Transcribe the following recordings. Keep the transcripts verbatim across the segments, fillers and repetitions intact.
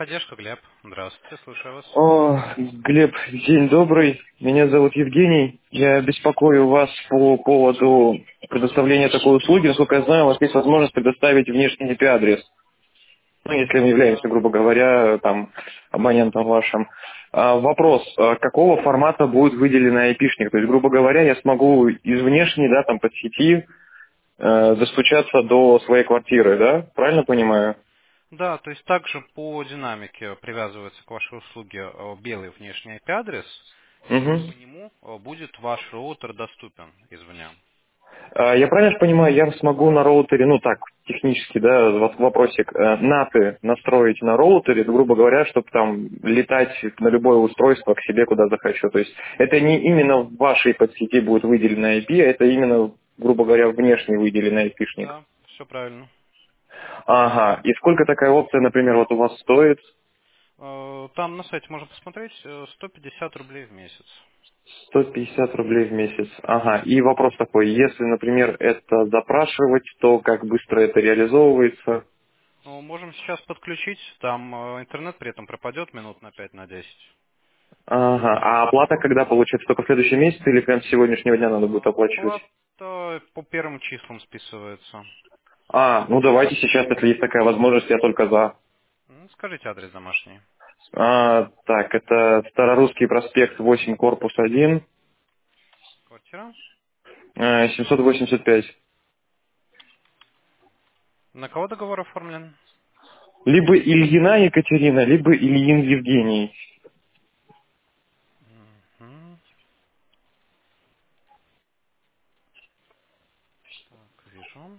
Техподдержка, Глеб. Здравствуйте, слушаю вас. О, Глеб, день добрый. Меня зовут Евгений. Я беспокою вас по поводу предоставления такой услуги. Насколько я знаю, у вас есть возможность предоставить внешний I P-адрес. Ну, если мы являемся, грубо говоря, там, абонентом вашим. А, вопрос, а какого формата будет выделен айпишник? То есть, грубо говоря, я смогу из внешней, да, там, под сети э, достучаться до своей квартиры, да? Правильно понимаю? Да, то есть также по динамике привязывается к вашей услуге э, белый внешний I P-адрес, и Угу. по нему э, будет ваш роутер доступен извне. А, Я правильно понимаю, я смогу на роутере, ну так, технически, да, вот вопросик, э, наты настроить на роутере, грубо говоря, чтобы там летать на любое устройство к себе, куда захочу. То есть это не именно в вашей подсети будет выделен I P, а это именно, грубо говоря, внешний выделенный айпишник. Да, все правильно. Ага, и сколько такая опция, например, вот у вас стоит? Э, Там на сайте можно посмотреть э, сто пятьдесят рублей в месяц. сто пятьдесят рублей в месяц. Ага, и вопрос такой, если, например, это запрашивать, то как быстро это реализовывается? Ну, можем сейчас подключить, там э, интернет при этом пропадет минут на пять на десять. Ага. А оплата когда получается? Только в следующем месяце или прям с сегодняшнего дня надо будет Э, оплачивать? Оплата по первым числам списывается. А, ну давайте сейчас, если есть такая возможность, я только за. М, Скажите адрес домашний. А, так, это Старорусский проспект восемь, корпус один, Квартира. э, семьсот восемьдесят пять. На кого договор оформлен? Либо Ильина Екатерина, либо Ильин Евгений. Мгм. Так, вижу.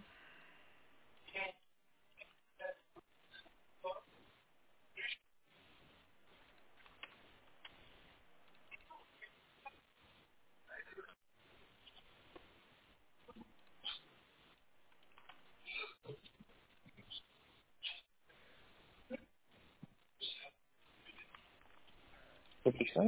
Отлично.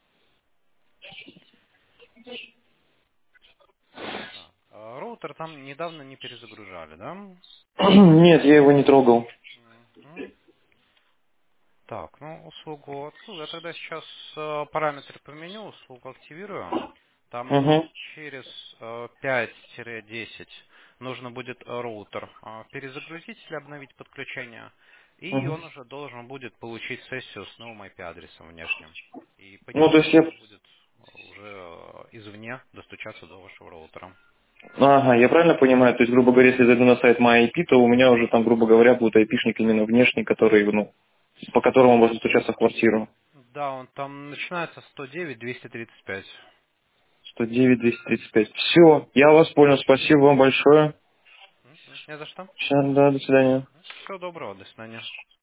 Так, а роутер там недавно не перезагружали, да? Нет, я его не трогал. Мгм. Так, ну услугу открою. Я тогда сейчас э, параметры поменю, услугу активирую. Там минут Угу. через э, пять-десять нужно будет э, роутер э, перезагрузить или обновить подключение. И Угу. он уже должен будет получить сессию с новым I P-адресом внешним. И по Ну, нему то есть я... можно будет э, уже э, извне достучаться до вашего роутера. Ага, я правильно понимаю, то есть, грубо говоря, если я зайду на сайт MyIP, то у меня уже там, грубо говоря, будет айпишник именно внешний, который, ну, по которому можно стучаться в квартиру. Да, он там начинается сто девять двести тридцать пять. сто девять двести тридцать пять. Все, я вас понял. Спасибо вам большое. Мгм. Не за что. Всё, да, до свидания. Всего доброго, до свидания.